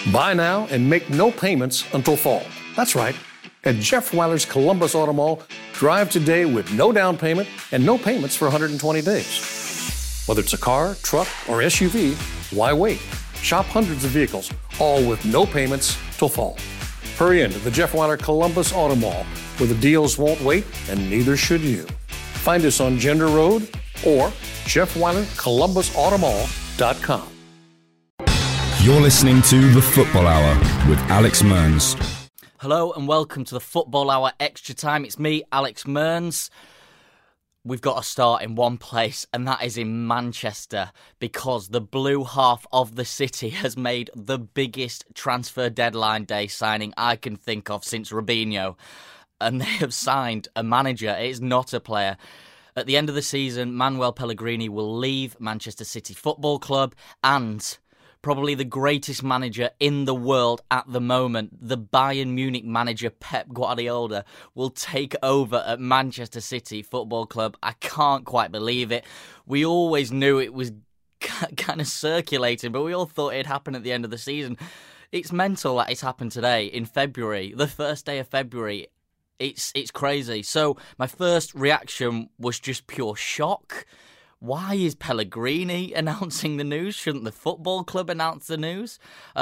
Buy now and make no payments until fall. That's right. At Jeff Weiler's Columbus Auto Mall, drive today with no down payment and no payments for 120 days. Whether it's a car, truck, or SUV, why wait? Shop hundreds of vehicles, all with no payments till fall. Hurry into the Jeff Weiler Columbus Auto Mall, where the deals won't wait and neither should you. Find us on Gender Road or JeffWeilerColumbusAutomall.com. You're listening to The Football Hour with Alex Mearns. Hello and welcome to the Football Hour Extra Time. It's me, Alex Mearns. We've got to start in one place, and that is in Manchester, because the blue half of the city has made the biggest transfer deadline day signing I can think of since Robinho. And they have signed a manager. It is not a player. At the end of the season, Manuel Pellegrini will leave Manchester City Football Club, and probably the greatest manager in the world at the moment, the Bayern Munich manager Pep Guardiola, will take over at Manchester City Football Club. I can't quite believe it. We always knew it was kind of circulating, but we all thought it'd happen at the end of the season. It's mental that it's happened today, in February, the first day of February. It's crazy. So my first reaction was just pure shock. Why is Pellegrini announcing the news? Shouldn't the football club announce the news?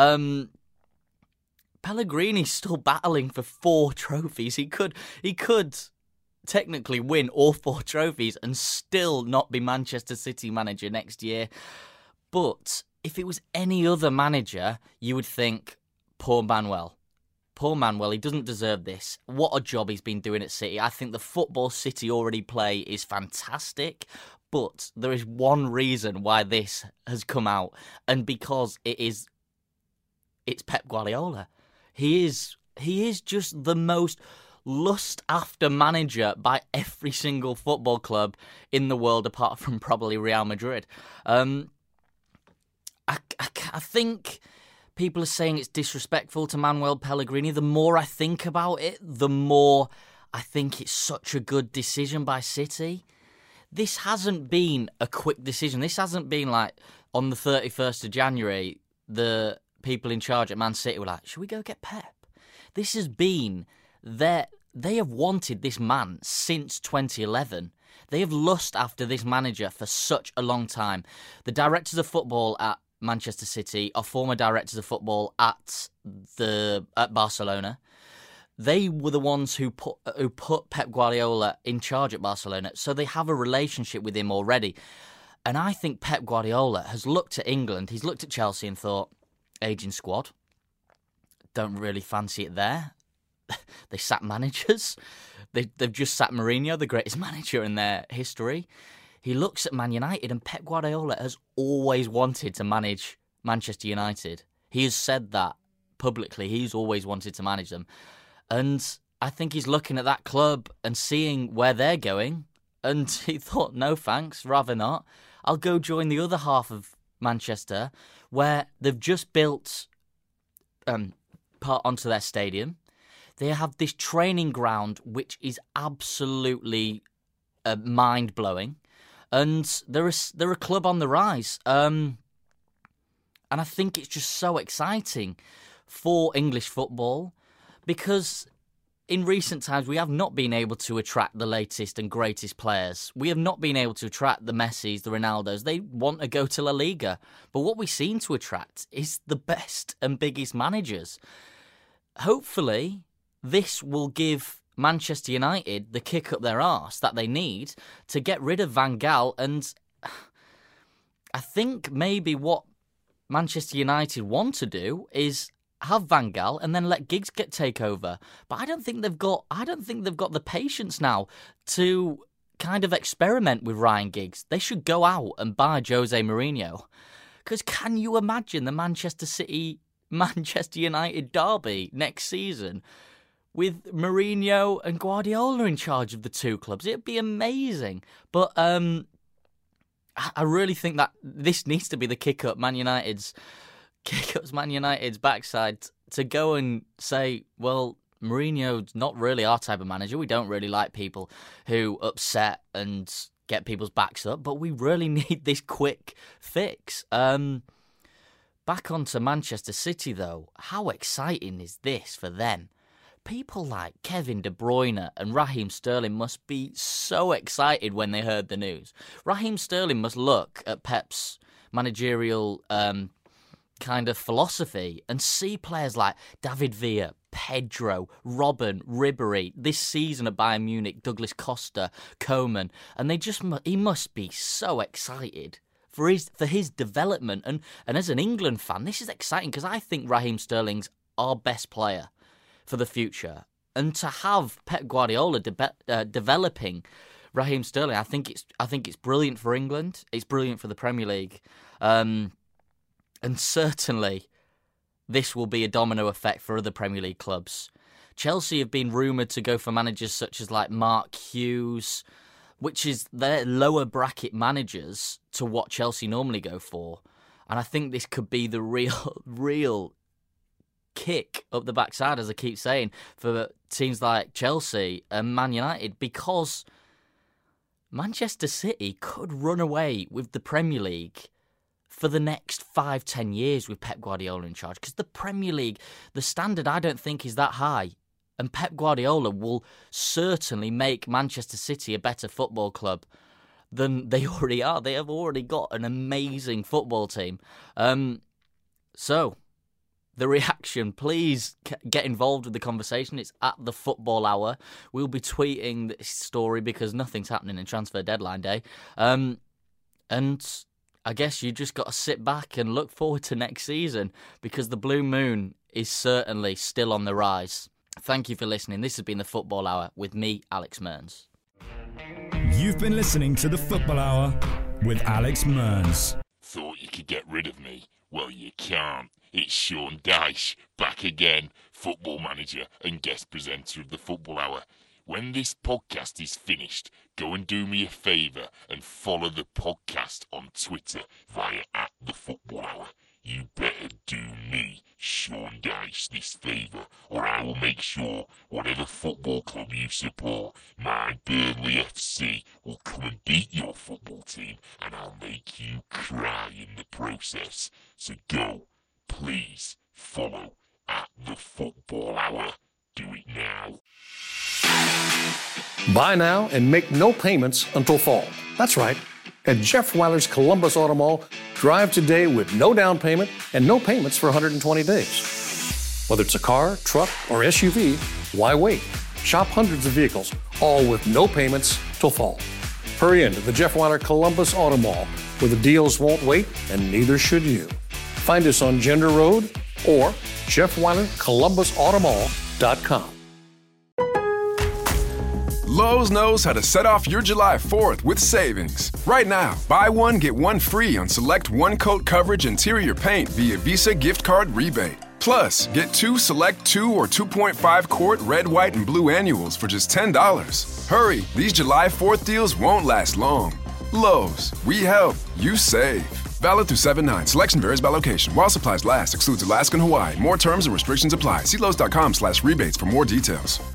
Pellegrini's still battling for 4 trophies. He could technically win all 4 trophies and still not be Manchester City manager next year. But if it was any other manager, you would think, poor Manuel. Poor Manuel, he doesn't deserve this. What a job he's been doing at City. I think the football City already play is fantastic. But there is one reason why this has come out, and because it's Pep Guardiola. He is just the most lust-after manager by every single football club in the world, apart from probably Real Madrid. I think people are saying it's disrespectful to Manuel Pellegrini. The more I think about it, the more I think it's such a good decision by City. This hasn't been a quick decision. This hasn't been like on the 31st of January, the people in charge at Man City were like, should we go get Pep? This has been they have wanted this man since 2011. They have lust after this manager for such a long time. The directors of football at Manchester City are former directors of football at Barcelona. They were the ones who put Pep Guardiola in charge at Barcelona, so they have a relationship with him already. And I think Pep Guardiola has looked at England, he's looked at Chelsea and thought, aging squad, don't really fancy it there. They sack managers. They've just sacked Mourinho, the greatest manager in their history. He looks at Man United, and Pep Guardiola has always wanted to manage Manchester United. He has said that publicly. He's always wanted to manage them. And I think he's looking at that club and seeing where they're going, and he thought, no thanks, rather not. I'll go join the other half of Manchester, where they've just built part onto their stadium. They have this training ground which is absolutely mind-blowing, and they're a club on the rise. And I think it's just so exciting for English football, because in recent times we have not been able to attract the latest and greatest players. We have not been able to attract the Messis, the Ronaldos. They want to go to La Liga. But what we seem to attract is the best and biggest managers. Hopefully, this will give Manchester United the kick up their arse that they need to get rid of Van Gaal. And I think maybe what Manchester United want to do is have Van Gaal and then let Giggs take over. But I don't think they've got the patience now to kind of experiment with Ryan Giggs. They should go out and buy Jose Mourinho. Because can you imagine the Manchester United derby next season with Mourinho and Guardiola in charge of the two clubs? It'd be amazing. But I really think that this needs to be the kick up Man United's backside to go and say, well, Mourinho's not really our type of manager. We don't really like people who upset and get people's backs up, but we really need this quick fix. Back onto Manchester City, though. How exciting is this for them? People like Kevin De Bruyne and Raheem Sterling must be so excited when they heard the news. Raheem Sterling must look at Pep's managerial kind of philosophy and see players like David Villa, Pedro, Robben, Ribéry, this season at Bayern Munich, Douglas Costa, Coman, and he must be so excited for his development. And as an England fan, this is exciting because I think Raheem Sterling's our best player for the future. And to have Pep Guardiola developing Raheem Sterling, I think it's brilliant for England. It's brilliant for the Premier League. And certainly this will be a domino effect for other Premier League clubs. Chelsea have been rumoured to go for managers such as like Mark Hughes, which is their lower bracket managers to what Chelsea normally go for. And I think this could be the real kick up the backside, as I keep saying, for teams like Chelsea and Man United, because Manchester City could run away with the Premier League for the next 5-10 years with Pep Guardiola in charge. Because the Premier League, the standard I don't think is that high. And Pep Guardiola will certainly make Manchester City a better football club than they already are. They have already got an amazing football team. So, the reaction, please get involved with the conversation. It's at the Football Hour. We'll be tweeting this story because nothing's happening in transfer deadline day. And I guess you just got to sit back and look forward to next season because the Blue Moon is certainly still on the rise. Thank you for listening. This has been the Football Hour with me, Alex Mearns. You've been listening to the Football Hour with Alex Mearns. Thought you could get rid of me? Well, you can't. It's Sean Dyche, back again, football manager and guest presenter of the Football Hour. When this podcast is finished, go and do me a favour and follow the podcast on Twitter via @thefootballerhour. You better do me, Sean Dyche, this favour, or I will make sure whatever football club you support, my Burnley FC, will come and beat your football team, and I'll make you cry in the process. So go, please, follow @thefootballhour. Do it now. Buy now and make no payments until fall. That's right. At Jeff Weiler's Columbus Auto Mall, drive today with no down payment and no payments for 120 days. Whether it's a car, truck, or SUV, why wait? Shop hundreds of vehicles, all with no payments till fall. Hurry into the Jeff Weiler Columbus Auto Mall, where the deals won't wait and neither should you. Find us on Gender Road or JeffWeilerColumbusAutomall.com. Lowe's knows how to set off your July 4th with savings. Right now, buy one, get one free on select one-coat coverage interior paint via Visa gift card rebate. Plus, get two select 2 or 2.5 quart red, white, and blue annuals for just $10. Hurry, these July 4th deals won't last long. Lowe's, we help, you save. Valid through 7/9. Selection varies by location. While supplies last, excludes Alaska and Hawaii. More terms and restrictions apply. See Lowe's.com/rebates for more details.